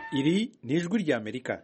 Iri ni ijwi ry'Amerika.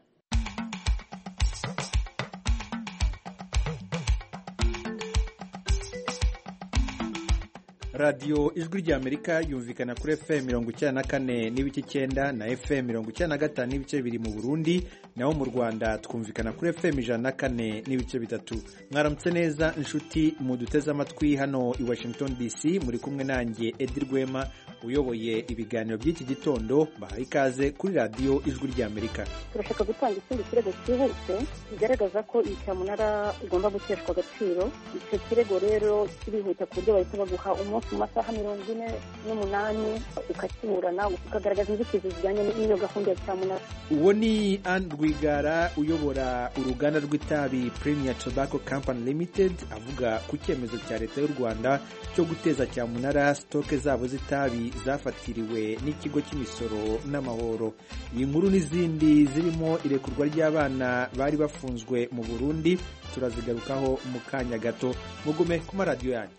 radiyo ijwi ry'Amerika yumvikana kuri FM 94 n'ibice 9 na FM 95 n'ibice biri mu Burundi, naho mu Rwanda twumvikana kuri FM 104 n'ibice 3. Mwaramutse neza inshuti muduteze amatwi hano i Washington DC, muri kumwe nanjye Edi Rwema uyoboye ibiganiro by'iki gitondo. Bahaye ikaze kuri radiyo ijwi ry'Amerika. Turashaka gutanga ikindi kirego cyihuse kigaragaza ko iyi cyamunara igomba guteshwa agaciro. Icyo kirego rero kirihuta ku buryo bahita baguha umunsi mu masaha 48 ukakiburana ukagaragaza inzitizi zijyanye n'iyo gahunda ya cyamunara. Uwo ni Anne Rwigara uyobora uruganda rw'itabi Premier Tobacco Company Limited, avuga ku cyemezo cya leta y'u Rwanda cyo guteza cyamunara stoke zabo z'itabi zafatiriwe n'ikigo cy'imisoro n'amahoro. Iyi nkuru n'izindi zirimo irekurwa ry'abana bari bafunzwe mu Burundi turazigarukaho mu kanya gato. Mugume ku maradiyo yanyu.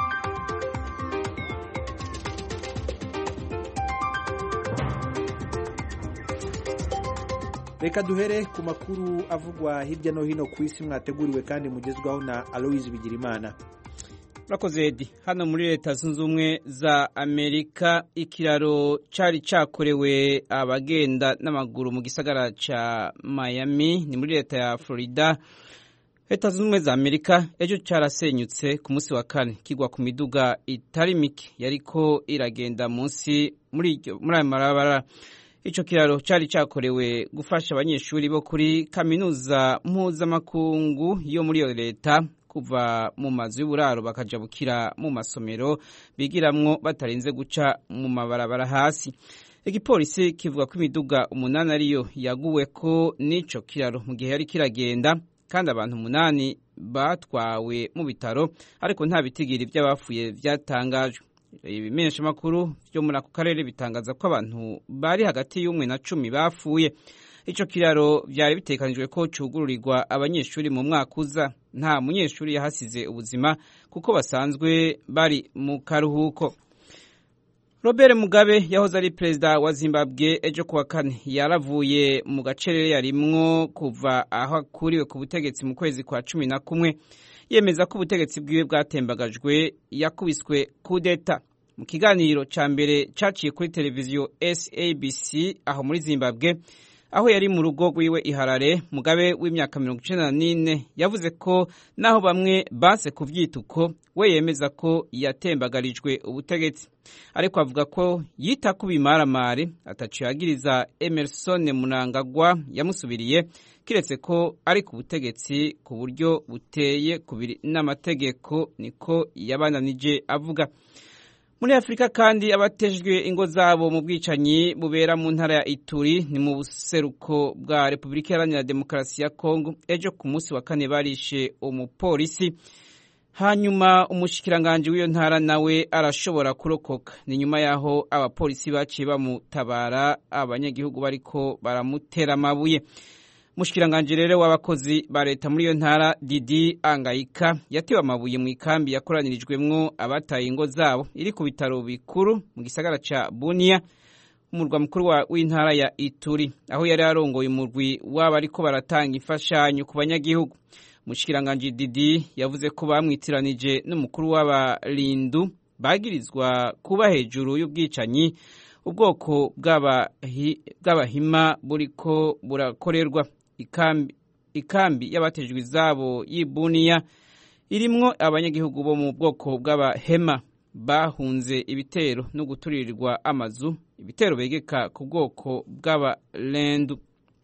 Reka duhere ku makuru avugwa hirya no hino ku isi mwateguriwe kandi mugezwaho na Aloise Bigirimana. Murakoze Edi. Hano muri Leta Zunze Ubumwe za Amerika, ikiraro cari cakorewe abagenda n'amaguru mu gisagara ca Miami ni muri leta ya Florida, Leta Zunze Ubumwe za Amerika, ejo carasenyutse ku munsi wa kane kigwa ku miduga itari mike yariko iragenda munsi muri ayo marabara. Ico kiraro cari cakorewe gufasha abanyeshuri bo kuri kaminuza mpuzamakungu yo muri iyo leta kuva mu mazu y'uburaro bakajabukira mu masomero bigiramwo batarinze guca mu mabarabara hasi. Igipolisi kivuga ko imiduga 8 ariyo yaguweko n'ico kiraro mu gihe yari kiragenda, kandi abantu 8 batwawe mu bitaro, ariko nta bitigiri by'abafuye vyatangajwe. Ibimenyesha makuru byo muri ako karere bitangaza ko abantu bari hagati y'umwe na 10 bafuye. Ico kiraro byari bitekanijwe ko cugururirwa abanyeshuri mu mwaka uza. Nta munyeshuri yahasize ubuzima kuko basanzwe bari mu karuhuko. Robert Mugabe yahoze ari perezida wa Zimbabwe ejo kuwa kane yaravuye mu gacerere yarimwo kuva aho akuriwe ku butegetsi mu kwezi kwa 11, yemeza ko ubutegetsi bwiwe bwatembagajwe, yakubiswe kudeta. Mu kiganiro ca mbere caciye kuri televiziyo SABC aho muri Zimbabwe, aho yari mu rugo rwiwe i Harare, Mugabe w'imyaka 94 yavuze ko naho bamwe base kuvyituko, we yemeza ko yatembagarijwe ubutegetsi, ariko avuga ko yita kubimaramare ataciye agiriza Emerson Mnangagwa yamusubiriye, kiretse ko ari ku butegetsi ku buryo buteye kubiri n'amategeko, niko yabananije avuga. Muri Afrika kandi abatejwe ingo zabo mu bwicanyi bubera mu ntara ya Ituri ni mu buseruko bwa Republika Iharanira Demokarasi ya Kongo, ejo ku munsi wa kane barishe umupolisi, hanyuma umushikiranganje w'iyo ntara nawe arashobora kurokoka. Ni nyuma yaho abapolisi baciye bamutabara abanyagihugu bariko baramutera amabuye. Mushikiranganje rero w'abakozi ba leta muri iyo ntara Didi Angayika yatewe amabuye mu ikambi yakoranirijwemwo abataye ingo zabo iri ku bitaro bikuru mu gisagara ca Bunia, umurwa mukuru w'intara ya Ituri, aho yari arongoye umurwi w'abariko baratanga imfashanyo ku banyagihugu. Mushikiranganje Didi yavuze ko bamwitiranije n'umukuru w'abarindu bagirizwa kuba hejuru y'ubwicanyi ubwoko bw'abahima buriko burakorerwa. Ikambi y'abatejwe izabo y'Ibuniya irimwo abanyagihugu bo mu bwoko bw'abahema bahunze ibitero no guturirirwa amazu, ibitero begeka ku bwoko bw'abalendu.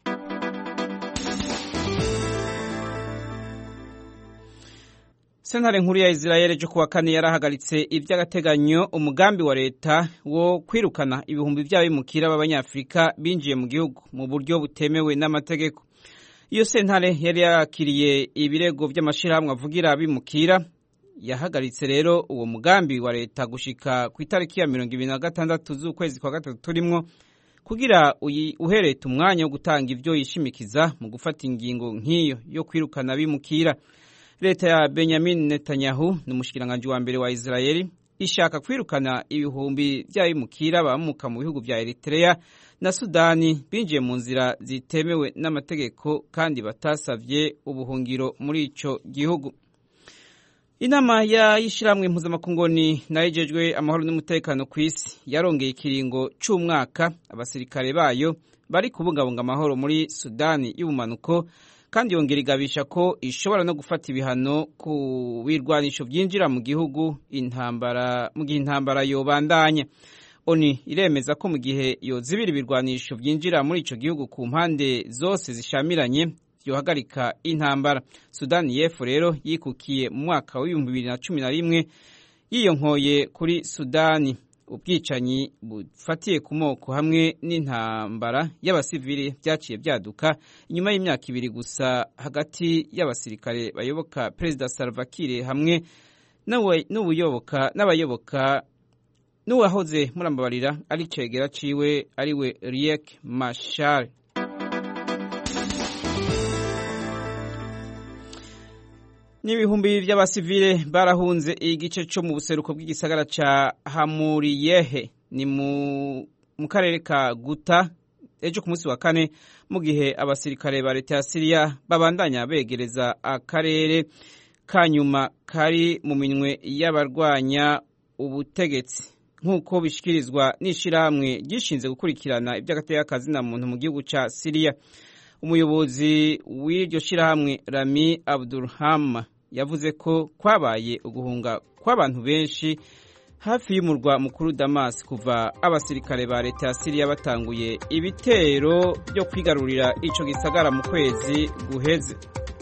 Sentare nkuru ya Israel ejo kuwa kane yarahagaritse iby'agateganyo umugambi wa leta wo kwirukana ibihumbi by'abimukira b'Abanyafrika binjiye mu gihugu mu buryo butemewe n'amategeko. Iyo sentare yari yakiriye ibirego by'amashirahamwe avugira abimukira, yahagaritse rero uwo mugambi wa leta gushika ku itariki ya 26 z'ukwezi kwa gatatu turimwo, kugira uherete umwanya wo gutanga ivyo yishimikiza mu gufata ingingo nk'iyo yo kwirukana abimukira. Leta ya Benjamin Netanyahu n'umushikiranganje wa mbere wa Israeli ishaka kwirukana ibihumbi by'abimukira bamuka mu bihugu vya Eritrea na Sudani binjiye mu nzira zitemewe n'amategeko kandi batasavye ubuhungiro muri ico gihugu. Inama y'ishiramwe mpuzamakungu nayijejwe amahoro n'umutekano ku isi yarongeye ikiringo c'umwaka abasirikare bayo bari kubungabunga amahoro muri Sudani y'ubumanuko kandi yongera igabisha ko ishobora no gufata ibihano ku birwanisho byinjira mu gihugu mu gihe intambara yobandanya. ONU iremeza ko mu gihe yozibira ibirwanisho byinjira muri ico gihugu ku mpande zose zishamiranye yohagarika intambara. Sudani y'Epfo rero yikukiye mu mwaka wa 2011 yiyonkoye kuri Sudani. Ubwicanyi bufatiye ku moko hamwe n'intambara y'abasivili byaciye byaduka inyuma y'imyaka 2 gusa hagati y'abasirikare bayoboka Perezida Salva Kiir hamwe n'abayoboka n'uwahoze murambabarira ari cegera ciwe ariwe Riek Machar. N'ibihumbi by'abasivile barahunze igice cyo mu buseruko bw'igisagara ca Hamuriyehe ni mu karere ka Guta ejo ku munsi wa kane mu gihe abasirikare ba leta ya Syria babandanya begereza akarere kanyuma kari mu minwe y'abarwanya ubutegetsi nk'uko bishikirizwa n'ishirahamwe gishinze gukurikirana iby'agateka na muntu mu gihugu ca Syria. Umuyobozi w'iryo shirahamwe Rami Abdulrahman yavuze ko kwabaye uguhunga kw'abantu benshi hafi y'umurwa mukuru Damas kuva abasirikare ba leta ya Syria batanguye ibitero byo kwigarurira ico gisagara mu kwezi guheze.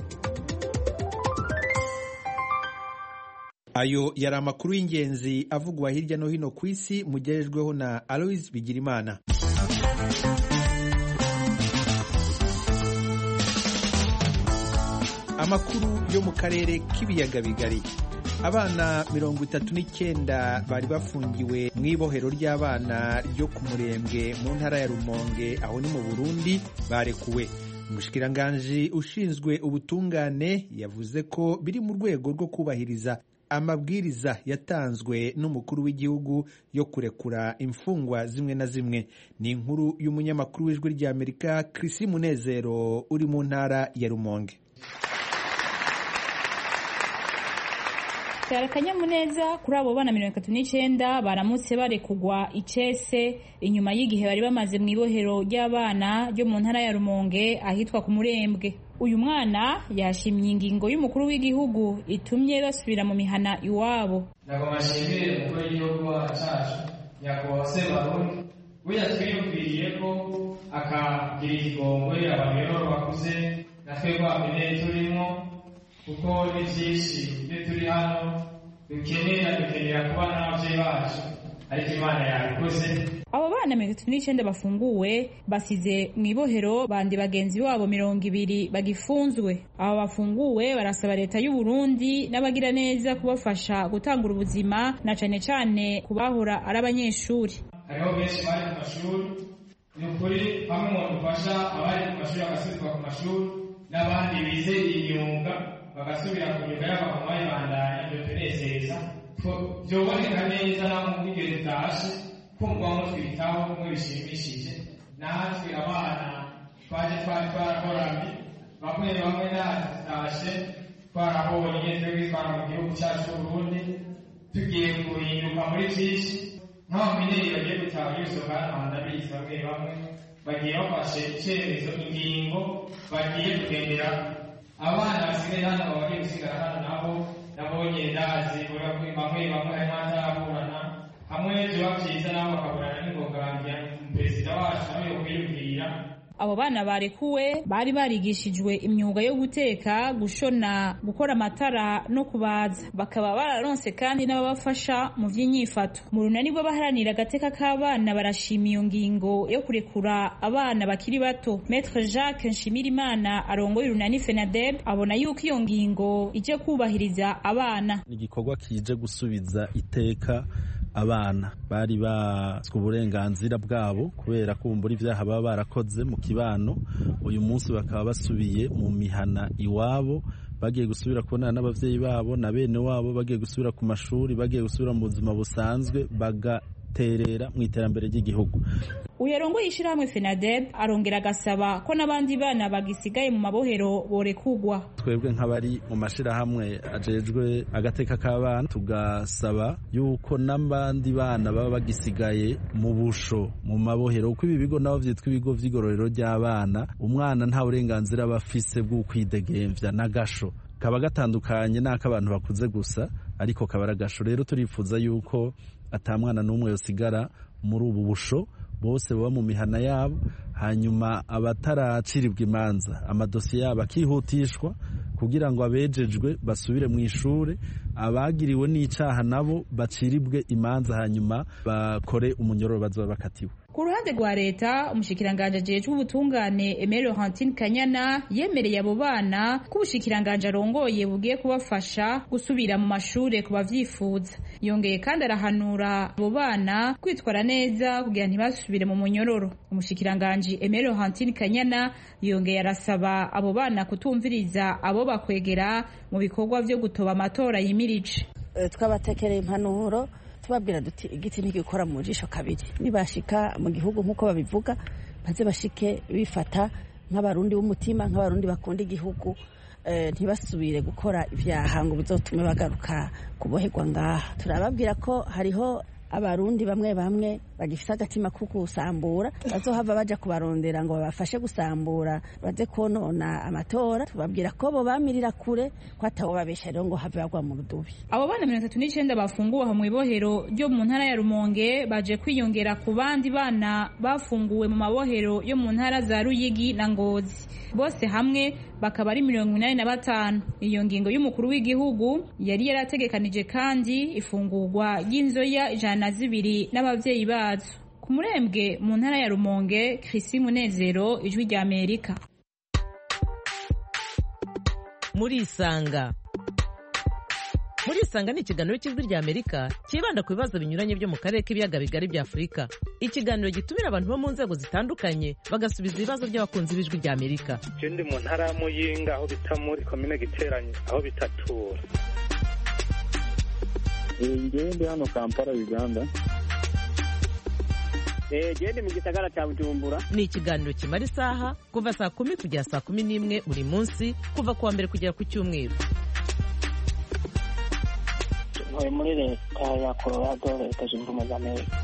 Ayo yari amakuru y'ingenzi avugwa hirya no hino ku isi mugejejweho na Alois Bigirimana. Amakuru yo mu karere k'ibiyaga bigari. Abana 39 bari bafungiwe mu ibohero ry'abana ryo ku Murembwe mu ntara ya Rumonge aho ni mu Burundi barekuwe. Umushikiranganji ushinzwe ubutungane yavuze ko biri mu rwego rwo kubahiriza amabwiriza yatanzwe n'umukuru w'igihugu yo kurekura imfungwa zimwe na zimwe. Ni inkuru y'umunyamakuru w'ijwi ry'Amerika Chris Munezero uri mu ntara ya Rumonge. Akanyamuneza kuri abo bana 39 baramutse barekugwa icese inyuma y'igihe bari bamaze mu ibohero ry'abana ryo mu ntara ya Rumonge ahitwa ku Murembwe. Uyu mwana yashimye ingingo y'umukuru w'igihugu itumye basubira mu mihana iwabo. Nagomashimire umukuru w'igihugu wacu Nyakubahwa Sebarundi uyatwiyumviriye ko akagira igongwe abantu bakuze natwe bamenye turimo kuko ni byinshi byo turi hano dukenera kuba n'ababyeyi bacu ariko Imana yabikoze. Abo bana 39 bafunguwe basize mu ibohero bandi bagenzi babo 200 bagifunzwe. Abo bafunguwe barasaba leta y'u Burundi n'abagira neza kubafasha gutangura ubuzima na cane cane kubahora ari abanyeshuri. Hariho benshi bari mu mashuri n'ukuri bamwe mu bafasha abari mu mashuri bagasubizwa ku mashuri n'abandi bize imyuga bagasubira ku myuga yabo bakabandanya ibyo tunezeza byoboneka neza namwe ubwigere tutashe kumva mutwitaho kumwe bishimishije. Natwe abana twarahoramye bamwe natwe tutashe twarabonye twebwe mu gihugu cyacu cy'Uburundi tugiye guhinduka muri byinshi nk'abamenyeri bagiye gutaha y'isoko y'Rwanda bize bamwe bagiye bafashe icyemezo ingingo bagiye kugendera abana basigaye hano bagiye gusigara hano nabonye ndazi bamwe harimo ataraburana hamwe biba byiza nabo bakaburana n'ingogangira perezida wacu nawe yokwiyumvira. Abo bana barekuwe bari barigishijwe imyuga yo guteka, gushona, gukora amatara no kubaza. Bakaba bararonse kandi n'ababafasha mu vy'inyifato. Mu runani rwo baharanira agateka k'abana barashima iyo ngingo yo kurekura abana bakiri bato. Maître Jacques Nshimirimana arongoye urunani FENADEB abona yuko iyo ngingo ije kubahiriza abana. Igikorwa kije gusubiza iteka abana bari batswe uburenganzira bwabo kubera kumbura ivyaha baba barakoze mu kibano. Uyu munsi bakaba basubiye mu mihana iwabo bagiye gusubira kubonana n'abavyeyi babo na bene wabo, bagiye gusubira ku mashuri, bagiye gusubira mu buzima busanzwe, bagaterera mu iterambere ry'igihugu. Uyarongoye ishirahamwe FENADEB arongera agasaba ko n'abandi bana bagisigaye mu mabohero borekugwa. Twebwe nk'abari mu mashirahamwe ajejwe agateka k'abana tugasaba yuko n'abandi bana baba bagisigaye mu busho mu mabohero, kuko ibi bigo nabo vyitwa ibigo vy'igororero ry'abana, umwana nta burenganzira aba afise bwo kwidegemvya n'agasho, kaba gatandukanye n'ak'abantu bakuze gusa, ariko kaba ari agasho. Rero turifuza yuko ata mwana n'umwe yosigara muri ubu busho, bose baba mu mihana yabo, hanyuma abataracirirwa imanza amadosiye yabo akihutishwa kugira ngo abejejwe basubire mu ishure, abagiriwe n'icaha nabo baciribwe imanza hanyuma bakore umunyororo bazoba bakatiwe. Ku ruhande rwa leta, umushikiranganje ajejwe ubutungane Aimé Laurentine Kanyana yemereye abo bana ko ubushikiranganje arongoye bugiye kubafasha gusubira mu mashure ku bavyifuza. Yongeye kandi arahanura abo bana kwitwara neza kugira ntibasubire mu munyororo. Umushikiranganje Aimé Laurentine Kanyana yongeye arasaba abo bana kutumviriza abo bakwegera mu bikorwa vyo gutoba amatora yimirije. Twabatekereye impanuro tubabwira duti igiti ntigikora mu jisho kabiri, nibashika mu gihugu nk'uko babivuga baze bashike bifata nk'abarundi b'umutima, nk'abarundi bakunda igihugu, ntibasubire gukora ivyaha ngo bizotume bagaruka kuboherwa ngaha. Turababwira ko hariho abarundi bamwe bamwe bagifite agatima ko kusambura, bazohava baja kubarondera ngo babafashe gusambura baze konona amatora. Tubabwira ko bo bamirira kure ko atawo babesha rero ngo have bagwa mu rudubi. Abo bana 39 bafunguwe aho mu ibohero ryo mu ntara ya Rumonge baje kwiyongera ku bandi bana bafunguwe mu mabohero yo mu ntara za Ruyigi na Ngozi, bose hamwe bakaba ari 85. Iyo ngingo y'umukuru w'igihugu yari yarategekanije kandi ifungurwa y'inzoya 102 n'abavyeyi bazo. Ku Murembwe mu ntara ya Rumonge, Chrisi Munezero, Ijwi rya Amerika. Murisanga ni ikiganiro cy'Ijwi rya Amerika kibanda ku bibazo binyuranye byo mu karere k'ibiyaga bigari bya Afurika. Ikiganiro gitumira abantu bo mu nzego zitandukanye bagasubiza ibibazo by'abakunzi b'Ijwi rya Amerika. Je ndi mu ntara ya Muyinga aho bita muri komine Giteranyi aho bitatura. Ngewe ndi hano Kampala, Uganda. Gende mu gisagara cya Bujumbura. Ni ikiganiro kimara isaha kuva saa 10 kugera saa 11 buri munsi, kuva kuwa mbere kugera ku cyumweru. Muri leta ya Colorado, Leta Zunze Ubumwe za Amerika.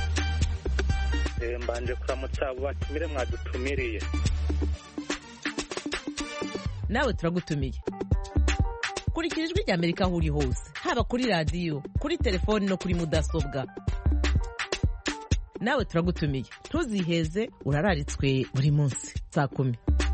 Mbanje kuramutsa abo batumire mwadutumiriye. Nawe turagutumiye. Kurikira Ijwi rya Amerika aho uri hose, haba kuri radio, kuri telefoni no kuri mudasobwa. Nawe turagutumiye, ntuziheze, urararitswe buri munsi saa 10.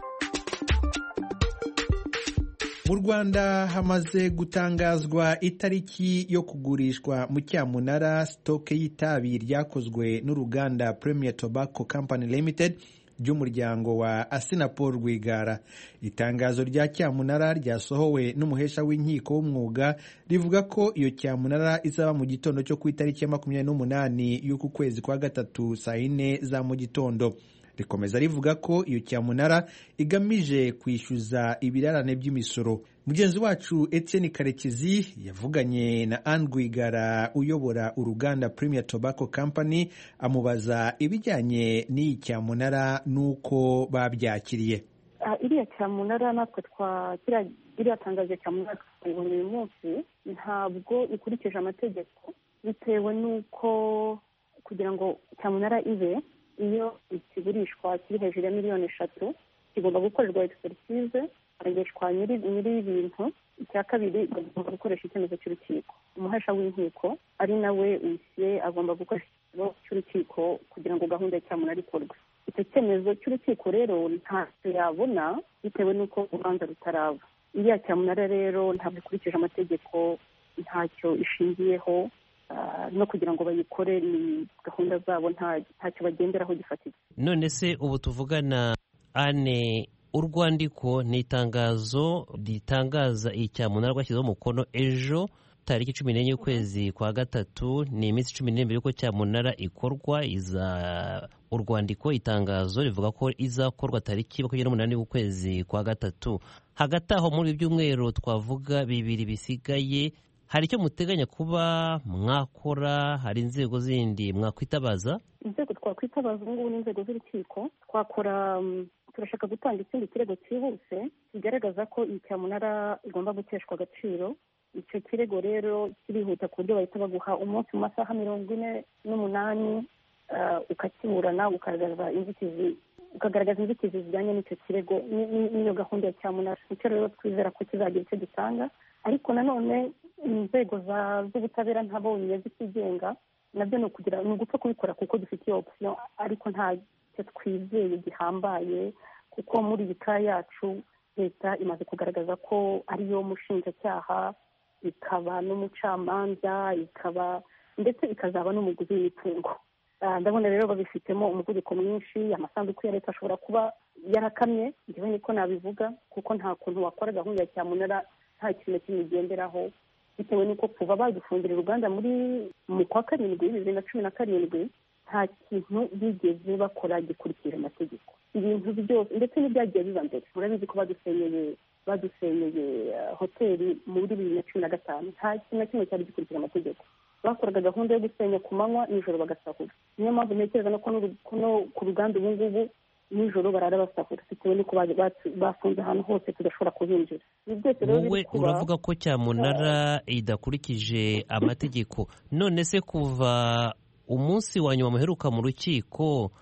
Mu Rwanda hamaze gutangazwa itariki yo kugurishwa mu cyamunara stoke y'itabi ryakozwe n'uruganda Premier Tobacco Company Limited ry'umuryango wa Assinapol Rwigara. Itangazo rya cyamunara ryasohowe n'umuhesha w'inkiko w'umwuga rivuga ko iyo cyamunara izaba mu gitondo cyo ku itariki ya 28 y'uku kwezi kwa gatatu saa 4 za mu gitondo. Rikomeza rivuga ko iyo cyamunara igamije kwishyuza ibirarane by'imisoro. Mugenzi wacu Etienne Karekezi yavuganye na Anne Rwigara uyobora uruganda Premier Tobacco Company amubaza ibijyanye n'iyi cyamunara nuko babyakiriye. Iriya cyamunara natwe iriya tangazo cyamunara uyu munsi ntabwo ikurikije amategeko, bitewe n'uko kugira ngo cyamunara ibe iyo ikigurishwa kiri hejuru ya miliyoni 3 kigomba gukorerwa expertise, arengeshwa nyiri ibintu. Icya kabiri agomba gukoresha icyemezo cy'urukiko. Umuhesha w'inkiko ari nawe usiye agomba gukoresha icyemezo cy'urukiko kugira ngo gahunda y'icyamunara ikorwe. Icyo cyemezo cy'urukiko rero ntacyo yabona bitewe n'uko urubanza rutaraba. Iriya cyamunara rero ntabwo ikurikije amategeko, ntacyo ishingiyeho, no kugira ngo bayikore ni gahunda zabo, ntacyo bagenderaho gifatitse. None se ubu tuvugana Ane, urwandiko ni itangazo ritangaza icyamunara rwashyizeho umukono ejo tariki 14 y'ukwezi kwa gatatu, ni iminsi 14 yuko cyamunara ikorwa. Urwandiko itangazo rivuga ko izakorwa tariki 28 y'ukwezi kwa gatatu. Hagati aho muri ibyumweru twavuga bibiri bisigaye, hari icyo muteganya kuba mwakora? Hari inzego zindi mwakwitabaza? Inzego twakwitabaza ubu ngubu ni inzego z'urukiko. Turashaka gutanga ikindi kirego cyihuse kigaragaza ko iyi cyamunara igomba guteshwa agaciro. Icyo kirego rero kirihuta ku buryo bahita baguha umunsi mu masaha 48 ukakiburana, ukagaragaza inzitizi zijyanye n'icyo kirego n'iyo gahunda ya cyamunara. Icyo rero twizera ko kizagira icyo gitanga, ariko nanone inzego z'ubutabera ntabonye zikigenga nabyo ni ugupfa kubikora kuko dufite iyo option, ariko nta cyo twizeye gihambaye, kuko muri iyi kaya yacu leta imaze kugaragaza ko ariyo mushinjacyaha, ikaba n'umucamanza, ikaba ndetse ikazaba n'umuguzi w'imitungo. Ndabona rero babifitemo umuvuduko mwinshi. Amasanduku ya leta ashobora kuba yarakamye, njyewe niko nabivuga, kuko nta kuntu wakora gahunda ya cyamunara nta kintu kimugenderaho, bitewe n'uko kuva badufungira uruganda mu kwa karindwi 2017 nta kintu bigeze bakora gikurikije amategeko. Ibintu byose ndetse n'ibyagiye biba mbere, murabizi ko badusenyeye hoteli muri 2015, nta kintu na kimwe cyari gikurikije amategeko. Bakoraga gahunda yo gusenya ku manywa, nijoro bagasahura. Niyo mpamvu ntekereza no ku ruganda ubu ngubu nijoro barara basahura, bitewe n'uko bafunze ahantu hose tudashobora kuhinjira. Wowe uravuga ko cyamunara idakurikije amategeko. None se kuva umunsi wa nyuma muheruka mu rukiko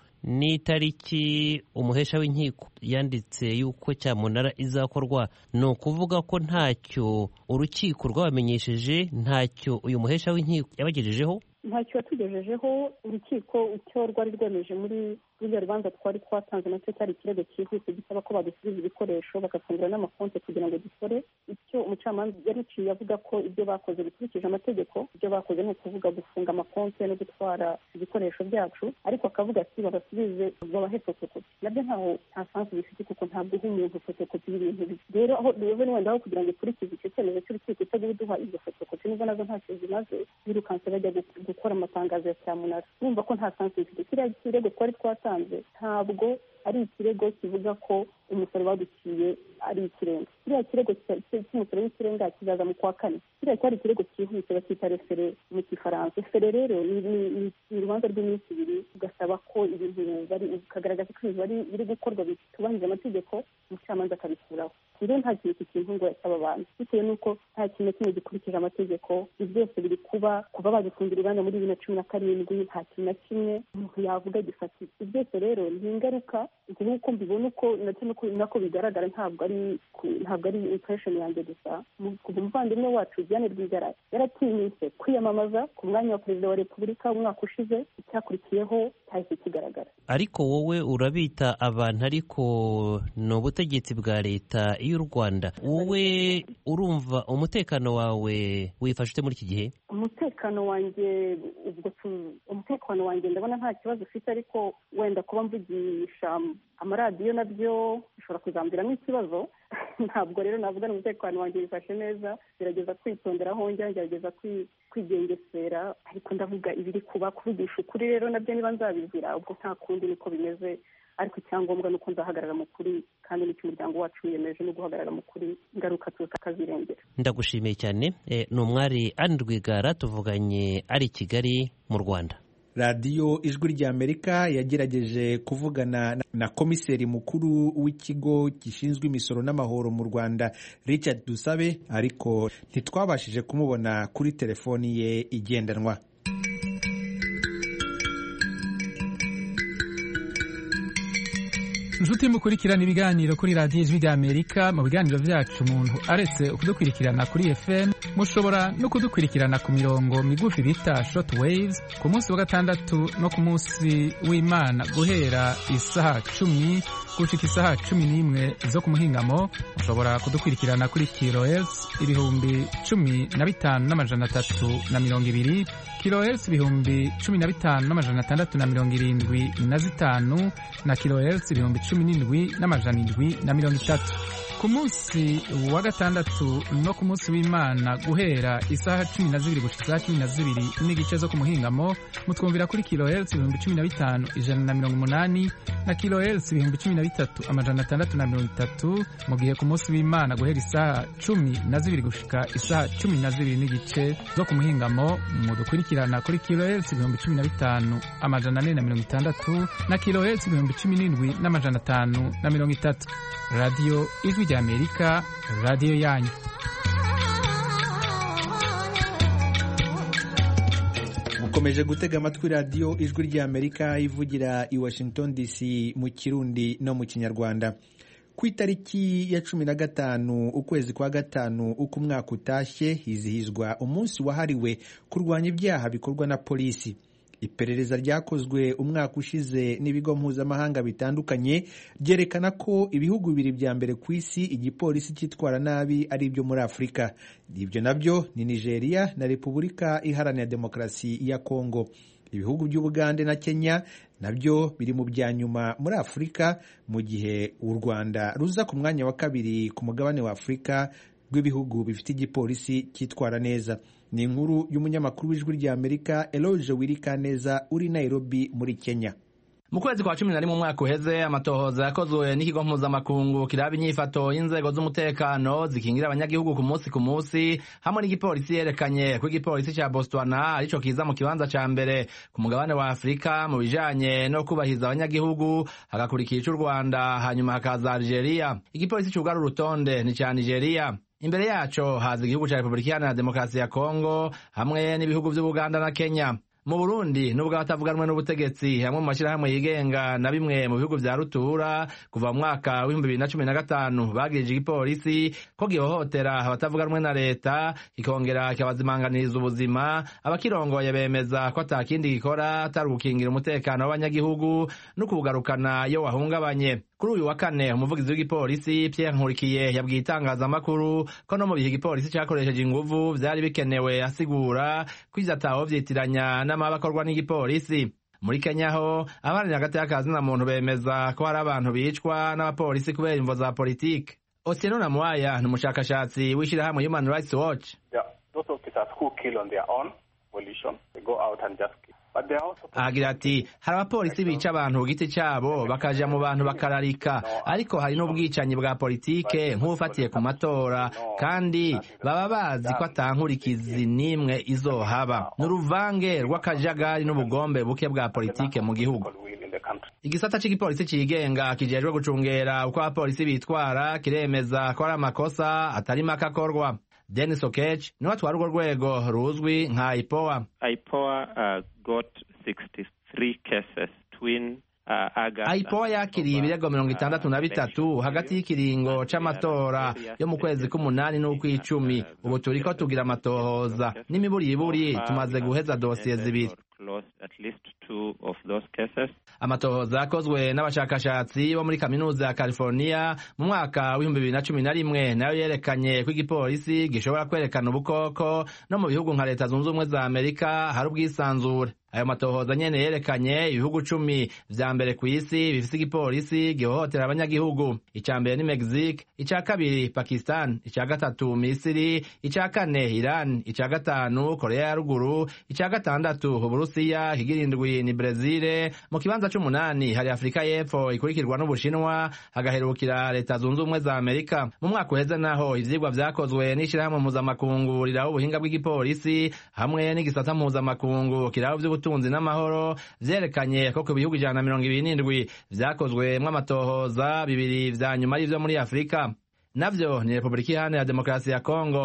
n'itariki umuhesha w'inkiko yanditse yuko cyamunara izakorwa, ni ukuvuga ko ntacyo urukiko rwabamenyesheje, ntacyo uyu muhesha w'inkiko yabagejejeho? Ntacyo yatugejejeho. Urukiko icyo rwari rwemeje muri ruriya rubanza twari twatanze nacyo cyari ikirego cyihuse gisaba ko badusubiza ibikoresho bagafungura n'amakonti kugira ngo dukore. Icyo umucamanza yaruciye avuga ko ibyo bakoze bikurikije amategeko. Ibyo bakoze ni ukuvuga gufunga amakonti no gutwara ibikoresho byacu, ariko akavuga ati babasubize babahe fotokopi. Nabyo nta sansi bifite, kuko ntabwo uha umuntu fotokopi y'ibintu. Rero aho wenda aho kugira ngo ikurikize icyo cyemezo cy'urukiko itagira uduha izo fotokopi, nubwo nazo ntacyo zimaze, birukanse bajya gukora amatangazo ya cyamunara. Numva ko nta sansi bifite. Kiriya kirego twari twatanze ntabwo ari ikirego kivuga ko umusoro baduciye ari ikirenga. Kiriya kirego cy'umusoro w'ikirenga kizaza mu kwa kane. Kiriya cyari ikirego cyihuse bakita refere mu Kifaransa. Refere rero ni urubanza rw'iminsi ibiri, ugasaba ko ibintu ukagaragaza ko ibintu biri gukorwa bitubahiriza amategeko, umucamanza akabikuraho. Rero nta kintu cy'intungo yasaba abantu, bitewe n'uko nta kintu kimwe gikurikije amategeko. Ibi byose biri kuba badufungira uruganda muri 2017, nta kintu na kimwe umuntu yavuga gifatira. Ibi byose rero ni ingaruka, nk'uko mbibona uko nako bigaragara, ntabwo ari impression yanjye gusa. Umuvandimwe wacu Diane Rwigara yaratinyutse kwiyamamaza ku mwanya wa perezida wa repubulika umwaka ushize, icyakurikiyeho cyahise kigaragara. Ariko wowe urabita abantu, ariko ni ubutegetsi bwa leta y'u Rwanda. Wowe urumva umutekano wawe wifashe ute muri iki gihe? Umutekano wanjye ndabona nta kibazo ufite, ariko wenda kuba mvugisha amaradiyo nabyo bishobora kuzambiramo ikibazo. Ntabwo rero navuga ngo umutekano wanjye wifashe neza. Gerageza kwitondera aho njya, ngerageza kwigengesera, ariko ndavuga ibiri kuba. Kuvugisha ukuri rero nabyo niba nzabizira, ubwo nta kundi niko bimeze. Ariko icyangombwa ni uko nzahagarara mu kuri, kandi n'icyo umuryango wacu wiyemeje no guhagarara mu kuri, ingaruka tukazirengera. Ndagushimiye cyane. Ni umwari Anne Rwigara tuvuganye ari i Kigali mu Rwanda. radiyo ijwi ry'Amerika yagerageje kuvugana na komiseri mukuru w'ikigo gishinzwe imisoro n'amahoro mu Rwanda Richard Dusabe, ariko ntitwabashije kumubona kuri telefoni ye igendanwa. Inshuti mukurikirana ibiganiro kuri radiyo ijwi ry'Amerika. Mu biganiro byacu umuntu aretse kudukurikirana kuri FM, mushobora no kudukurikirana ku mirongo migufi bita short waves ku munsi wa gatandatu no ku munsi w'Imana guhera isaha 10 gushika isaha 11 zo ku muhingamo. Mushobora kudukurikirana kuri kilohertz 15,320, kilohertz 15,675 na kilohertz 10,000 17,730. ku munsi wa gatandatu no ku munsi w'Imana guhera isaha 12 gushika 12 n'igice zo ku muhingamo mutwumvira kuri kilohertz 15,180 na kilohertz 13,630 mu gihe ku munsi w'Imana guhera isaha 12 gushika isaha 12 n'igice zo ku muhingamo mudukurikirana kuri kilohertz 15,460 na kilohertz 17,530. Radio Ijwi ry'Amerika, radio yanyu. mukomeje gutega amatwi radio Ijwi ry'Amerika ivugira i Washington DC mu Kirundi no mu Kinyarwanda. Ku itariki ya 15 ukwezi kwa gatanu uko umwaka utashye hizihizwa umunsi wahariwe kurwanya ibyaha bikorwa na polisi. Iperereza ryakozwe umwaka ushize n'ibigo mpuzamahanga bitandukanye ryerekana ko ibihugu bibiri bya mbere ku isi igipolisi cyitwara nabi ari ibyo muri Afurika. Ibyo nabyo ni Nigeria na Repubulika Iharanira Demokarasi ya Kongo. Ibihugu by'Ubugande na Kenya nabyo biri mu bya nyuma muri Afurika, mu gihe u Rwanda ruza ku mwanya wa kabiri ku mugabane wa Afurika rw'ibihugu bifite igipolisi cyitwara neza. Ni inkuru y'umunyamakuru w'Ijwi ry'Amerika Eloge Wirikaneza uri Nairobi muri Kenya. Mu kwezi kwa 11 mu mwaka uheze amatohoza yakozwe n'ikigo mpuzamakungu kiraba inyifato y'inzego z'umutekano zikingira abanyagihugu ku munsi hamwe n'igipolisi yerekanye ko igipolisi cya Botswana arico kiza mu kibanza ca mbere ku mugabane wa Afrika mu bijanye no kubahiza abanyagihugu, hagakurikira cy'u Rwanda, hanyuma hakaza Algeria. Igipolisi cyugara urutonde ni ca Nigeria. Imbere yaco haza igihugu ca Repubulika Iharanira Demokarasi ya Kongo hamwe n'ibihugu by'Ubuganda na Kenya. Mu Burundi nubwo batavuganwe n'ubutegetsi hamwe mu mashirahamwe yigenga na bimwe mu bihugu vya rutura kuva mu mwaka wa 2015 bagirije igipolisi ko gihohotera abatavuganwe na leta, ikongera kikabazimanganiriza ubuzima. Abakirongoye bemeza ko atakindi gikora atari gukingira umutekano w'abanyagihugu no kugarukana iyo wahungabanye. Kuri uyu wa kane umuvugizi w'igipolisi Pierre Nkurikiye yabwiye itangazamakuru ko no mu bihe igipolisi cyakoresheje inguvu vyari bikenewe, asigura ko ivyo ataho vyitiranya n'amabakorwa n'igipolisi. Muri Kenya ho abaharanira agateka na muntu bemeza ko hari abantu bicwa n'abapolisi kubera imvo za politike. Otieno Namwaya ni umushakashatsi w'ishirahamwe Human Rights Watch. Those officers who kill on their own volition, they go out and just kill. Agira ati hari abapolisi bica abantu ku giti cyabo bakaja mu bantu bakararika, ariko hari n'ubwicanyi bwa politike nk'ufatiye ku matora, kandi baba bazi ko atankurikizi n'imwe izohaba. N'uruvange rw'akajagari n'ubugombe buke bwa politike mu gihugu. Igisata c'igipolisi cigenga kijejwe gucungera uko abapolisi bitwara kiremeza ko ari amakosa atari makakorwa. Dennis Okech niwe atwara urwo rwego ruzwi nka IPOA. IPOA got 63 cases twin IPOA yakiriye ibirego 63 hagati y'ikiringo c'amatora yo mu kwezi k'umunani n'ukw'icumi. Ubu turiko tugira amatohoza n'imiburiburi tumaze guheza dosiye zibiri. At least 2 of those cases. Amatohoza yakozwe n'abashakashatsi bo muri kaminuza ya California mu mwaka wa 2011 nayo yerekanye ko igipolisi gishobora kwerekana ubukoko no mu bihugu nka Leta Zunze Ubumwe za Amerika hari ubwisanzure. Ayo matohoza nyene yerekanye ibihugu 10 vya mbere ku isi bifise igipolisi gihohotera abanyagihugu. Ica mbere ni Mexique, ica kabiri Pakistan, ica gatatu Misiri, ica kane Iran, ica gatanu Korea ya ruguru, ica gatandatu Uburusiya, higirindwi ni Brazil. Mu kibanza c'umunani hari Afrika y'Epfo ikurikirwa n'Ubushinwa, hagaherukira Leta Zunze Ubumwe za Amerika. Mu mwaka uheze naho ivyigwa vyakozwe n'ishirahamwe mpuzamakungu riraho ubuhinga bw'igipolisi hamwe n'igisata mpuzamakungu kiraho ubutunzi n'amahoro vyerekanye ko ku bihugu 127 vyakozwe mw'amatohoza, bibiri vya nyuma y'ivyo muri Afrika. Navyo ni Repubulika Iharanira Demokarasi ya Kongo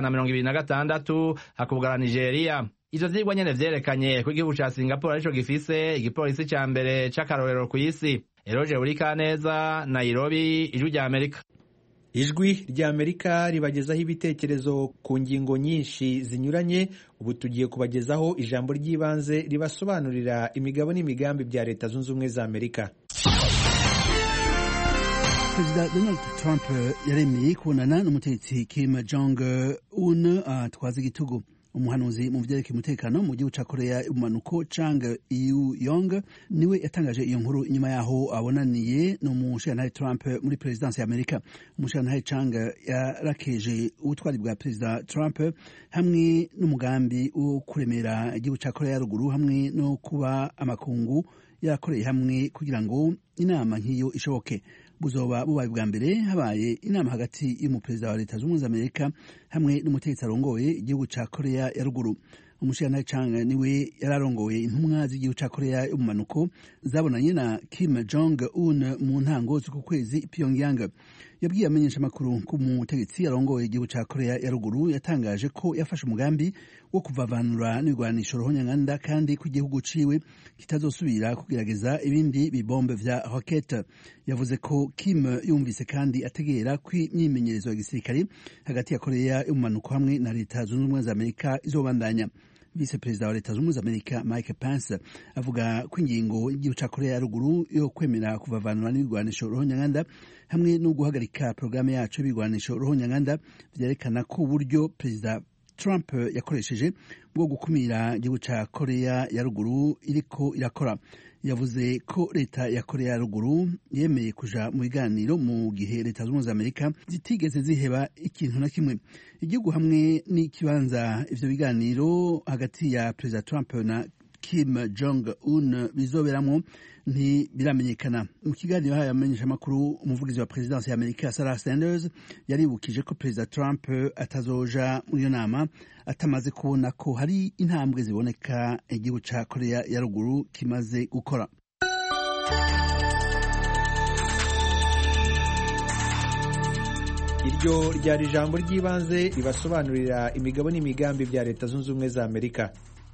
126, hakubwara Nigeria. Ivyo vyigwa nyene vyerekanye ko igihugu ca Singapore arico gifise igipolisi ca mbere c'akarorero ku isi. Eloge Wirikaneza, Nairobi, Ijwi ry'Amerika. Ijwi ry'Amerika ribagezaho ibitekerezo ku ngingo nyinshi zinyuranye. Ubu tugiye kubagezaho ijambo ry'ibanze ribasobanurira imigabo n'imigambi bya Leta Zunze Ubumwe za Amerika. Perezida Donald Trump yaremeye kubonana n'umutegetsi Kim Jong-un atwaza igitugu. umuhanuzi mu vyerekeye umutekano mu gihugu ca Korea y'ubumanuko Chang Yu-yong niwe yatangaje iyo nkuru inyuma yaho abonaniye n'umushikirantahe Trump muri perezidansi ya Amerika. Umushikirantahe Chang yarakeje ubutwari bwa perezida Trump hamwe n'umugambi wo kuremera igihugu ca Korea ya ruguru hamwe no kuba amakungu yakoreye hamwe kugira ngo inama nk'iyo ishoboke. Buzoba bubaye bwa mbere habaye inama hagati y'umuperezida wa leta z'ubumwe za Amerika hamwe n'umutegetsi arongoye igihugu ca Korea ya ruguru. Umushikirantahe Chang niwe yararongoye intumwa z'igihugu ca Korea y'ubumanuko zabonanye na Kim Jong Un mu ntango z'uku kwezi Pyongyang. Yabwiye amenyeshamakuru ko umutegetsi arongoye igihugu ca Korea ya ruguru yatangaje ko yafashe umugambi wo kuvavanura n'ibigwanisho ruhonyanganda kandi ko igihugu ciwe kitazosubira kugerageza ibindi bibombe vya rocket. Yavuze ko Kim yumvise kandi ategera ko imyimenyerezo ya gisirikare hagati ya Korea y'ubumanuko hamwe na leta zunze ubumwe za Amerika izobandanya. Vice Perezida wa leta zunze ubumwe za Amerika Mike Pence avuga ko ingingo y'igihugu ca Korea ya ruguru yo kwemera kuvavanura n'ibigwanisho ruhonyanganda hamwe no guhagarika porogaramu yacu y'ibigwanisho ruhonyanganda vyerekana ko uburyo Perezida Trump yakoresheje bwo gukumira igihugu ca Korea ya ruguru iriko irakora. Yavuze ko leta ya Korea ya ruguru yemeye kuja mu biganiro mu gihe leta z'ubumwe za Amerika zitigeze ziheba ikintu na kimwe. Igihugu hamwe n'ikibanza ivyo biganiro hagati ya Perezida Trump na Kim Jong Un bizoberamwo ntibiramenyekana. Mu kiganiro haye amenyeshamakuru umuvugizi wa perezidansi ya Amerika Sarah Sanders yaribukije ko Perezida Trump atazoja muri iyo nama atamaze kubona ko hari intambwe ziboneka igihugu ca Korea ya ruguru kimaze gukora. Iryo ryari ijambo ry'ibanze ribasobanurira imigabo n'imigambi bya leta zunze ubumwe za Amerika.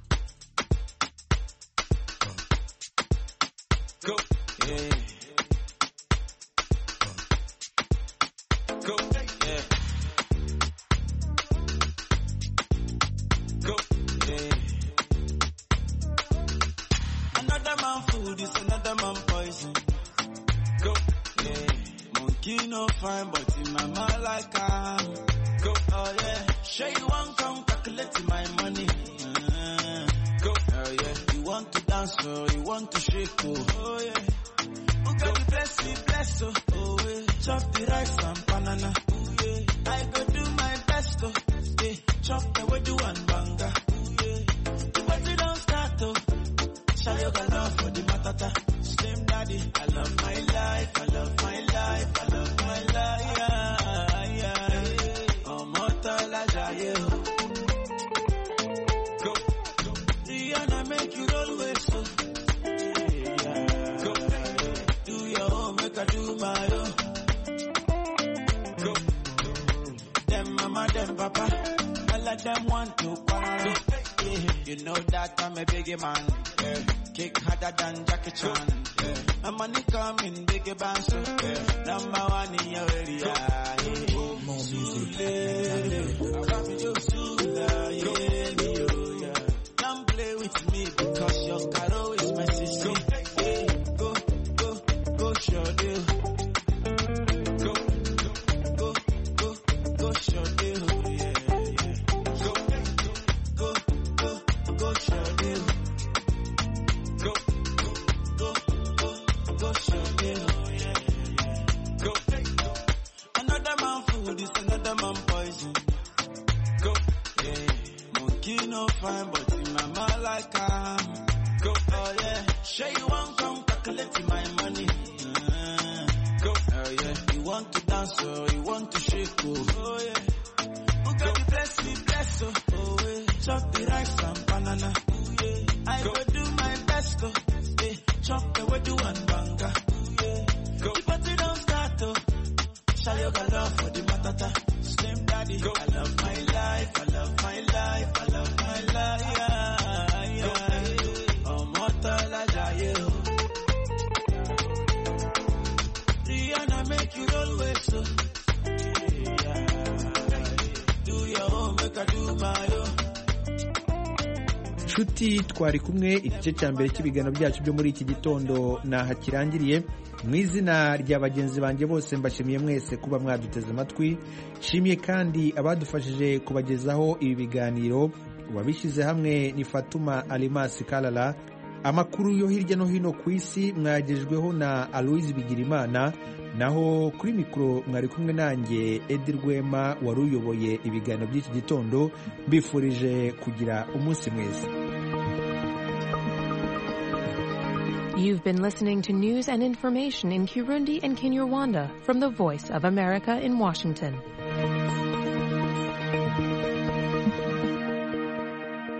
Nshuti twari kumwe igice cya mbere cy'ibiganiro byacu byo muri iki gitondo naha kirangiriye. Mu izina rya bagenzi banjye bose mbashimiye mwese kuba mwaduteze amatwi. Nshimiye kandi abadufashije kubagezaho ibi biganiro, wabishyize hamwe ni Fatuma Alimasi Kalala. Amakuru yo hirya no hino ku isi mwagejweho na Aloise Bigirimana, naho kuri mikoro mwari kumwe nanjye Edi Rwema wari uyoboye ibiganiro by'iki gitondo. Mbifurije kugira umunsi mwiza. You've been listening to news and information in Kirundi and Kinyarwanda from the Voice of America in Washington.